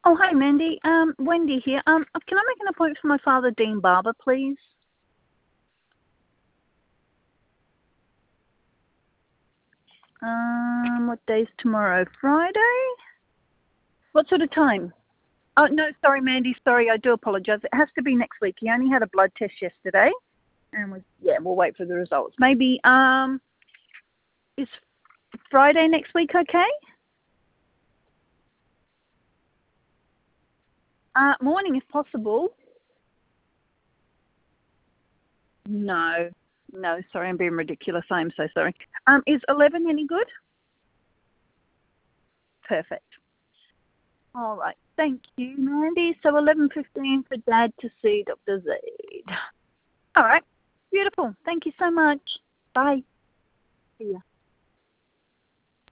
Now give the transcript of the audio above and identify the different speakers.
Speaker 1: Oh, hi, Mandy. Wendy here. Can I make an appointment for my father, Dean Barber, please? What day's tomorrow? Friday? What sort of time? Oh, no, sorry, Mandy. Sorry, I do apologise. It has to be next week. He only had a blood test yesterday, and we'll wait for the results. Maybe is Friday next week okay? Morning, if possible. No, sorry, I'm being ridiculous. I am so sorry. Is 11 any good? Perfect. All right. Thank you, Mandy. So 11:15 for Dad to see Dr. Zaid. All right. Beautiful. Thank you so much. Bye. See ya.